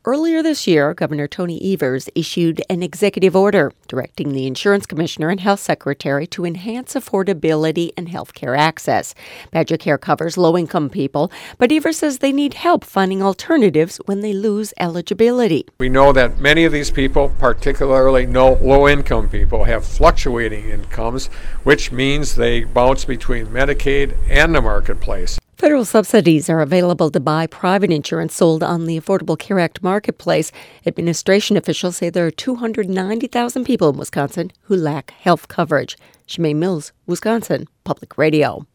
Earlier this year, Governor Tony Evers issued an executive order directing the insurance commissioner and health secretary to enhance affordability and health care access. Badger Care covers low-income people, but Evers says they need help finding alternatives when they lose eligibility. We know that many of these people, particularly low-income people, have fluctuating incomes, which means they bounce between Medicaid and the marketplace. Federal subsidies are available to buy private insurance sold on the Affordable Care Act marketplace. Administration officials say there are 290,000 people in Wisconsin who lack health coverage. Shemaine Mills, Wisconsin Public Radio.